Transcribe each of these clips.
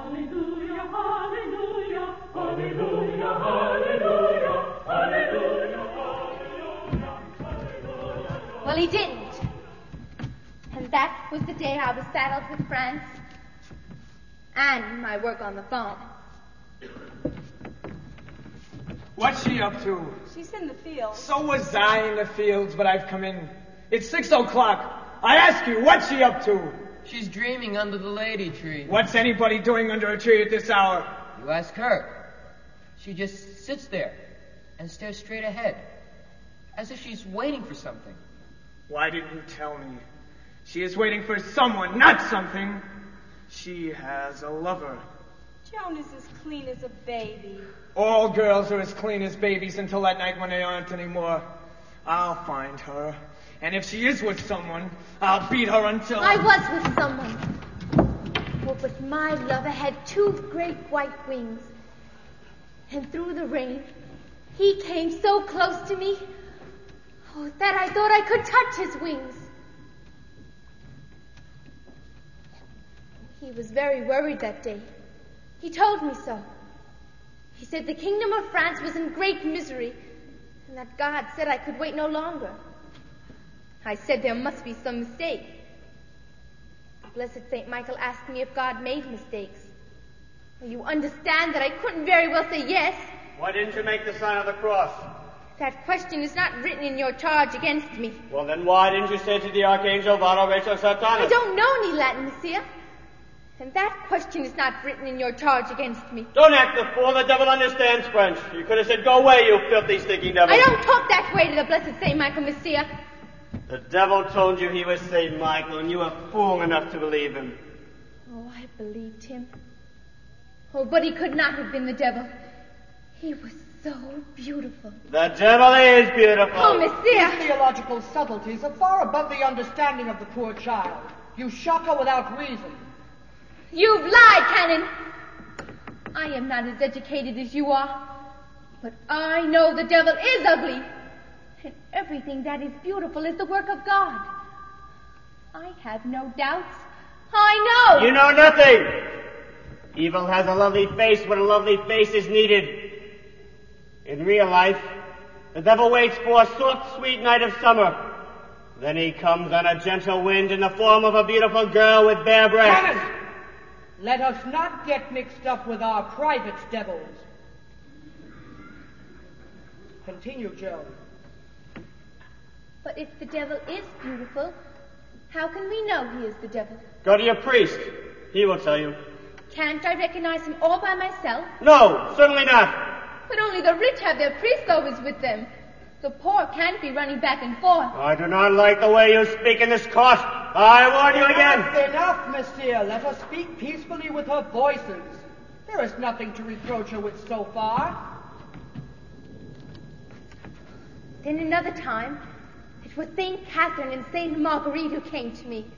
Hallelujah, hallelujah, hallelujah, hallelujah, hallelujah, hallelujah. Well, he didn't. And that was the day I was saddled with France and my work on the farm. What's she up to? She's in the field. So was I in the fields, but I've come in. It's 6 o'clock. I ask you, what's she up to? She's dreaming under the lady tree. What's anybody doing under a tree at this hour? You ask her. She just sits there and stares straight ahead, as if she's waiting for something. Why didn't you tell me? She is waiting for someone, not something. She has a lover. Joan is as clean as a baby. All girls are as clean as babies until that night when they aren't anymore. I'll find her. And if she is with someone, I'll beat her until... I was with someone. But my lover had 2 great white wings. And through the rain, he came so close to me, that I thought I could touch his wings. He was very worried that day. He told me so. He said the kingdom of France was in great misery, and that God said I could wait no longer. I said there must be some mistake. Blessed St. Michael asked me if God made mistakes. Well, you understand that I couldn't very well say yes. Why didn't you make the sign of the cross? That question is not written in your charge against me. Well, then why didn't you say to the archangel, Vado Rachel Satanas? I don't know any Latin, Monsieur. And that question is not written in your charge against me. Don't act the fool. The devil understands French. You could have said, go away, you filthy, stinking devil. I don't talk that way to the blessed St. Michael, Monsieur. The devil told you he was St. Michael, and you were fool enough to believe him. Oh, I believed him. Oh, but he could not have been the devil. He was so beautiful. The devil is beautiful. Oh, Monsieur. These theological subtleties are far above the understanding of the poor child. You shock her without reason. You've lied, Canon. I am not as educated as you are, but I know the devil is ugly, and everything that is beautiful is the work of God. I have no doubts. I know. You know nothing. Evil has a lovely face when a lovely face is needed. In real life, the devil waits for a soft, sweet night of summer. Then he comes on a gentle wind in the form of a beautiful girl with bare breasts. Canon! Let us not get mixed up with our private devils. Continue, Joan. But if the devil is beautiful, how can we know he is the devil? Go to your priest. He will tell you. Can't I recognize him all by myself? No, certainly not. But only the rich have their priests always with them. The poor can't be running back and forth. I do not like the way you speak in this court. I warn you again. Enough, Monsieur. Let us speak peacefully with her voices. There is nothing to reproach her with so far. Then another time, it was St. Catherine and St. Marguerite who came to me.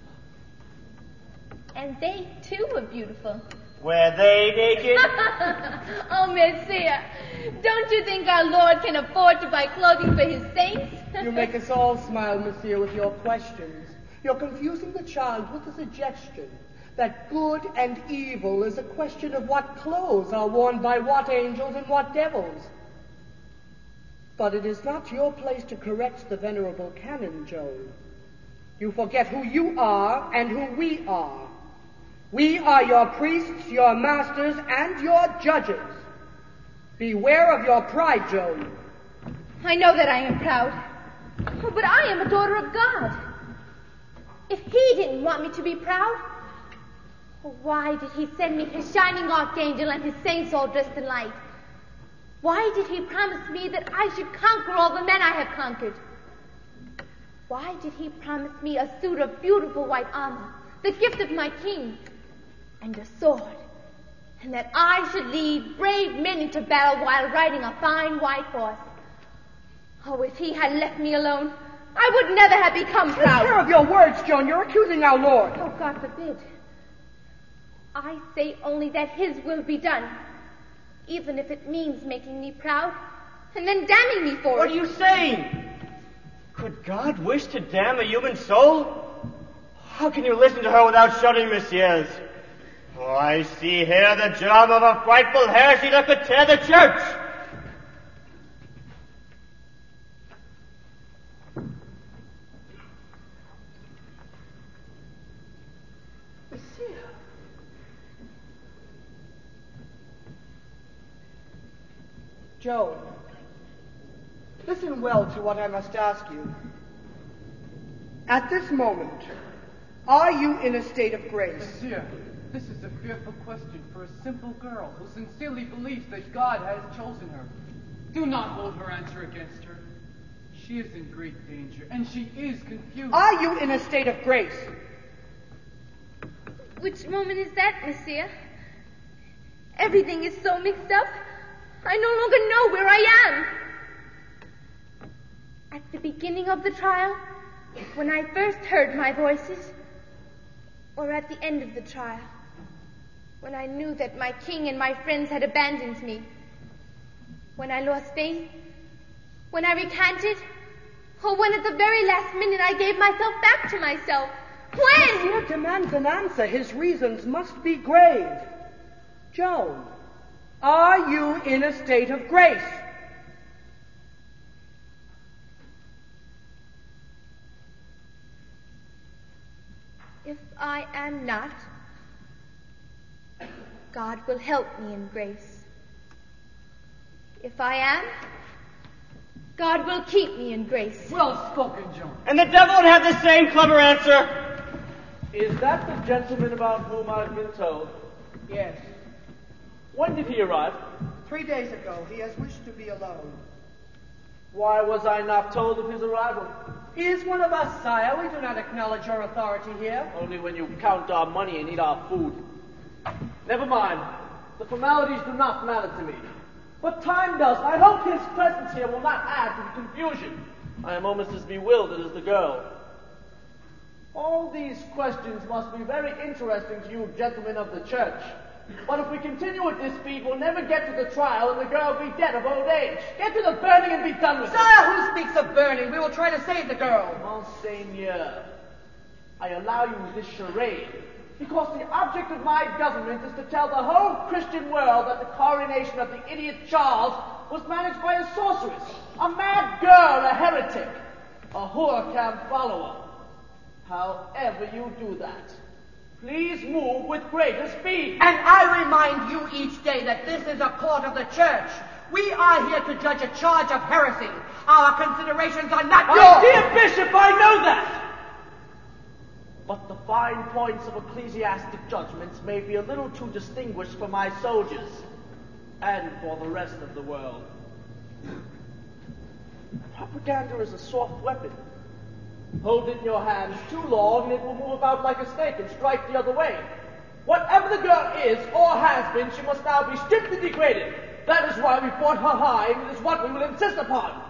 And they, too, were beautiful. Were they naked? Oh, Monsieur, don't you think our Lord can afford to buy clothing for his saints? You make us all smile, Monsieur, with your questions. You're confusing the child with the suggestion that good and evil is a question of what clothes are worn by what angels and what devils. But it is not your place to correct the venerable canon, Joan. You forget who you are and who we are. We are your priests, your masters, and your judges. Beware of your pride, Joan. I know that I am proud. Oh, but I am a daughter of God. If he didn't want me to be proud, why did he send me his shining archangel and his saints all dressed in light? Why did he promise me that I should conquer all the men I have conquered? Why did he promise me a suit of beautiful white armor, the gift of my king, and a sword, and that I should lead brave men into battle while riding a fine white horse? Oh, if he had left me alone, I would never have become proud. Take care of your words, Joan. You're accusing our Lord. Oh, God forbid. I say only that his will be done, even if it means making me proud and then damning me for it. What are you saying? Could God wish to damn a human soul? How can you listen to her without shuddering, messieurs? For I see here the germ of a frightful heresy that could tear the church. Monsieur. Joan, listen well to what I must ask you. At this moment, are you in a state of grace? Monsieur, this is a fearful question for a simple girl who sincerely believes that God has chosen her. Do not hold her answer against her. She is in great danger, and she is confused. Are you in a state of grace? Which moment is that, monsieur? Everything is so mixed up. I no longer know where I am. At the beginning of the trial, when I first heard my voices, or at the end of the trial, when I knew that my king and my friends had abandoned me, when I lost faith, when I recanted, or when at the very last minute I gave myself back to myself. When? Monsieur demands an answer. His reasons must be grave. Joan, are you in a state of grace? If I am not, God will help me in grace. If I am, God will keep me in grace. Well spoken, Joan. And the devil would have the same clever answer. Is that the gentleman about whom I've been told? Yes. When did he arrive? 3 days ago, he has wished to be alone. Why was I not told of his arrival? He is one of us, sire. We do not acknowledge your authority here. Only when you count our money and eat our food. Never mind. The formalities do not matter to me. But time does. I hope his presence here will not add to the confusion. I am almost as bewildered as the girl. All these questions must be very interesting to you gentlemen of the church. But if we continue at this speed, we'll never get to the trial and the girl will be dead of old age. Get to the burning and be done with it. Sire, who speaks of burning? We will try to save the girl. Monseigneur, I allow you this charade because the object of my government is to tell the whole Christian world that the coronation of the idiot Charles was managed by a sorceress, a mad girl, a heretic, a whore-camp follower. However you do that, please move with greater speed. And I remind you each day that this is a court of the church. We are here to judge a charge of heresy. Our considerations are not My yours. dear Bishop, I know that. But the fine points of ecclesiastic judgments may be a little too distinguished for my soldiers and for the rest of the world. Propaganda is a soft weapon. Hold it in your hands too long and it will move about like a snake and strike the other way. Whatever the girl is or has been, she must now be stripped and degraded. That is why we fought her high, and it is what we will insist upon.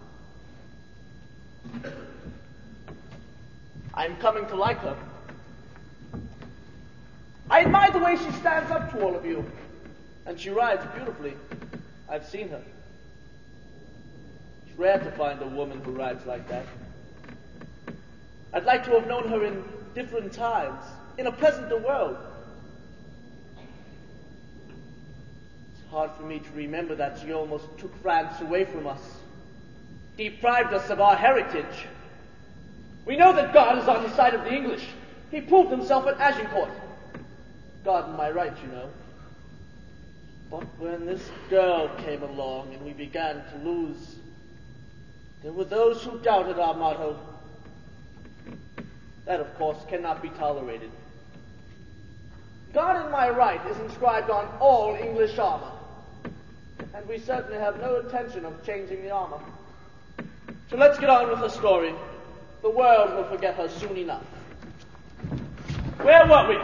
I'm coming to like her. I admire the way she stands up to all of you. And she rides beautifully. I've seen her. It's rare to find a woman who rides like that. I'd like to have known her in different times, in a pleasanter world. It's hard for me to remember that she almost took France away from us, deprived us of our heritage. We know that God is on the side of the English. He proved himself at Agincourt. God in my right, you know. But when this girl came along and we began to lose, there were those who doubted our motto. That, of course, cannot be tolerated. God in my right is inscribed on all English armor, and we certainly have no intention of changing the armor. So let's get on with the story. The world will forget her soon enough. Where were we?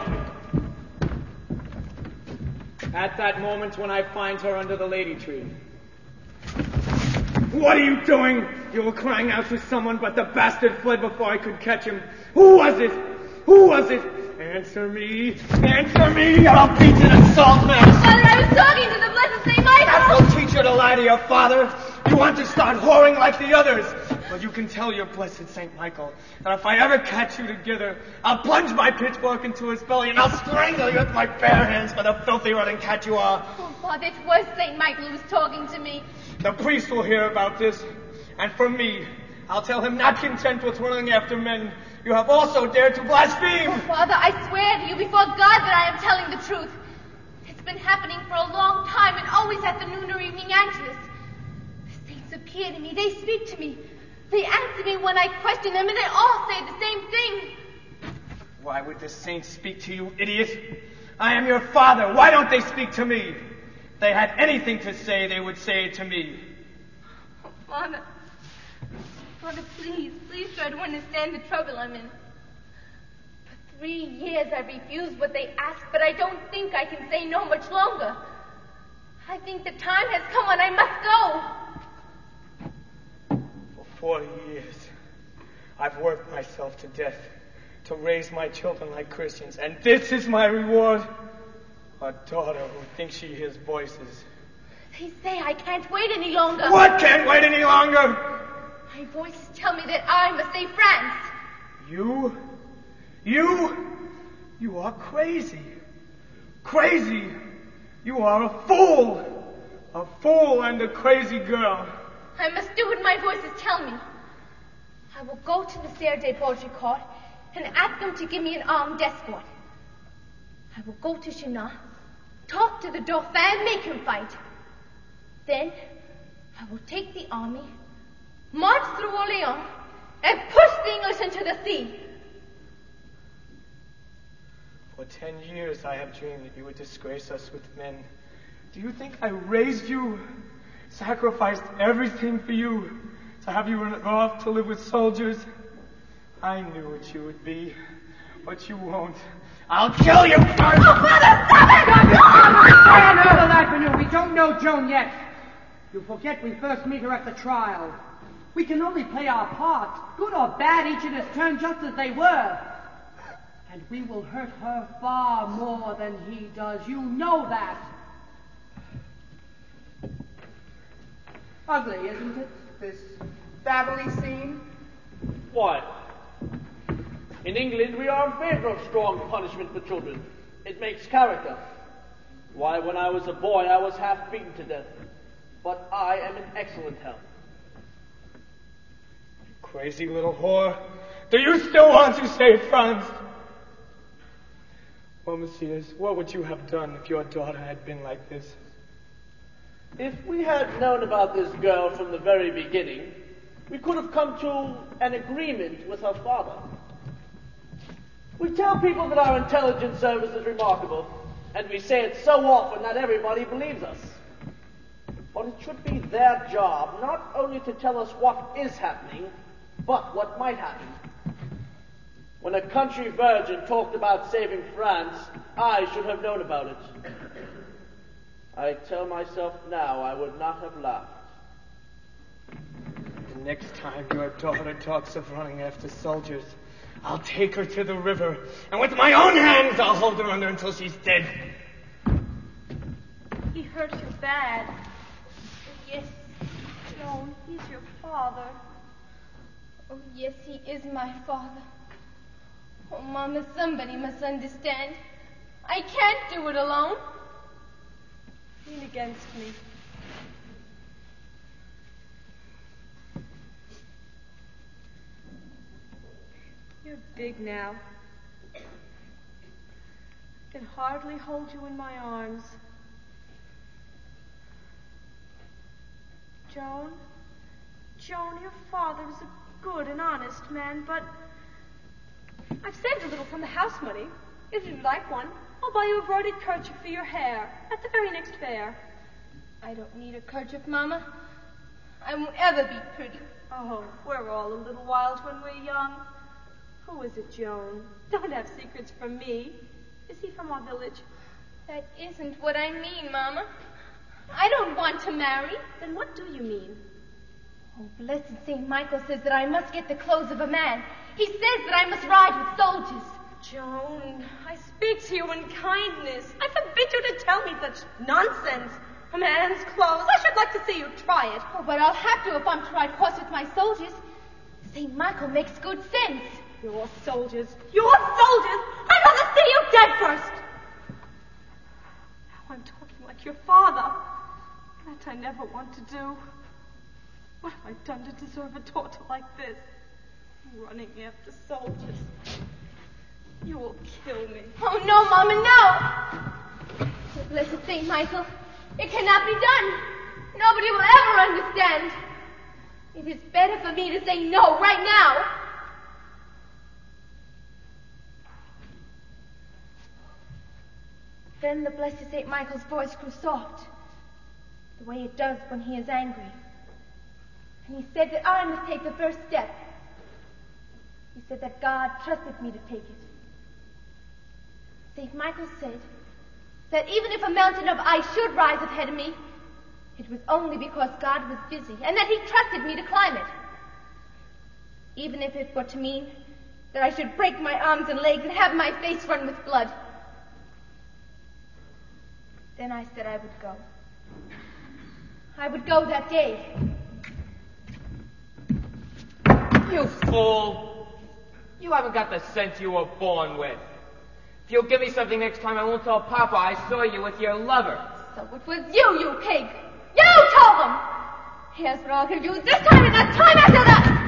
At that moment when I find her under the lady tree. What are you doing? You were crying out to someone, but the bastard fled before I could catch him. Who was it? Who was it? Answer me! Answer me! I'll beat you to salt, man! Father, I was talking to the blessed St. Michael! That will teach you to lie to your father. You want to start whoring like the others. But But you can tell your blessed St. Michael that if I ever catch you together, I'll plunge my pitchfork into his belly and I'll strangle you with my bare hands for the filthy rotten cat you are. Oh, Father, it was St. Michael who was talking to me. The priest will hear about this, and for me, I'll tell him, not content with running after men, you have also dared to blaspheme. Oh, Father, I swear to you before God that I am telling the truth. It's been happening for a long time and always at the noon or evening Angelus. The saints appear to me, they speak to me. They answer me when I question them, and they all say the same thing. Why would the saints speak to you, idiot? I am your father. Why don't they speak to me? If they had anything to say, they would say it to me. Oh, Father, please try to understand the trouble I'm in. For 3 years I've refused what they ask, but I don't think I can say no much longer. I think the time has come when I must go. For 4 years, I've worked myself to death to raise my children like Christians, and this is my reward? A daughter who thinks she hears voices. They say I can't wait any longer. What can't wait any longer? My voices tell me that I must save France. You are crazy. Crazy. You are a fool. A fool and a crazy girl. I must do what my voices tell me. I will go to the Serre de Baudricourt and ask them to give me an armed escort. I will go to Chinon, talk to the Dauphin, make him fight. Then I will take the army, march through Orléans, and push the English into the sea. For 10 years I have dreamed that you would disgrace us with men. Do you think I raised you, sacrificed everything for you, to have you run off to live with soldiers? I knew what you would be, but you won't. I'll kill you first! Oh, Father, stop it! Another afternoon. We don't know Joan yet. You forget we first meet her at the trial. We can only play our part, good or bad, each in his turn, just as they were. And we will hurt her far more than he does. You know that. Ugly, isn't it, this family scene? Why? In England, we are in favor of strong punishment for children. It makes character. Why, when I was a boy, I was half beaten to death. But I am in excellent health. Crazy little whore. Do you still want to save France? Well, messieurs, what would you have done if your daughter had been like this? If we had known about this girl from the very beginning, we could have come to an agreement with her father. We tell people that our intelligence service is remarkable, and we say it so often that everybody believes us. But it should be their job not only to tell us what is happening, but what might happen. When a country virgin talked about saving France, I should have known about it. I tell myself now I would not have laughed. The next time your daughter talks of running after soldiers, I'll take her to the river, and with my own hands I'll hold her under until she's dead. He hurt you bad. Yes. Joan, he's your father. Oh, yes, he is my father. Oh, Mama, somebody must understand. I can't do it alone. Lean against me. You're big now. I can hardly hold you in my arms. Joan, your father is a good and honest man, but I've saved a little from the house money. If you'd like one, I'll buy you a broidered kerchief for your hair at the very next fair. I don't need a kerchief, Mama. I won't ever be pretty. Oh, we're all a little wild when we're young. Who is it, Joan? Don't have secrets from me. Is he from our village? That isn't what I mean, Mama. I don't want to marry. Then what do you mean? Oh, blessed St. Michael says that I must get the clothes of a man. He says that I must ride with soldiers. Joan, I speak to you in kindness. I forbid you to tell me such nonsense. A man's clothes. I should like to see you try it. Oh, but I'll have to if I'm to ride horse with my soldiers. St. Michael makes good sense. You're soldiers. You're soldiers! I'd rather see you dead first! Now I'm talking like your father. That I never want to do. What have I done to deserve a torture like this? Running after soldiers. You will kill me. Oh, no, Mama, no! Oh, blessed St. Michael, it cannot be done. Nobody will ever understand. It is better for me to say no right now. Then the blessed St. Michael's voice grew soft, the way it does when he is angry. And he said that I must take the first step. He said that God trusted me to take it. St. Michael said that even if a mountain of ice should rise ahead of me, it was only because God was busy, and that he trusted me to climb it. Even if it were to mean that I should break my arms and legs and have my face run with blood. Then I said I would go. I would go that day. You fool! You haven't got the sense you were born with. If you'll give me something next time, I won't tell Papa I saw you with your lover. So it was you, you pig! You told them! Here's what I'll give you this time and that time after that!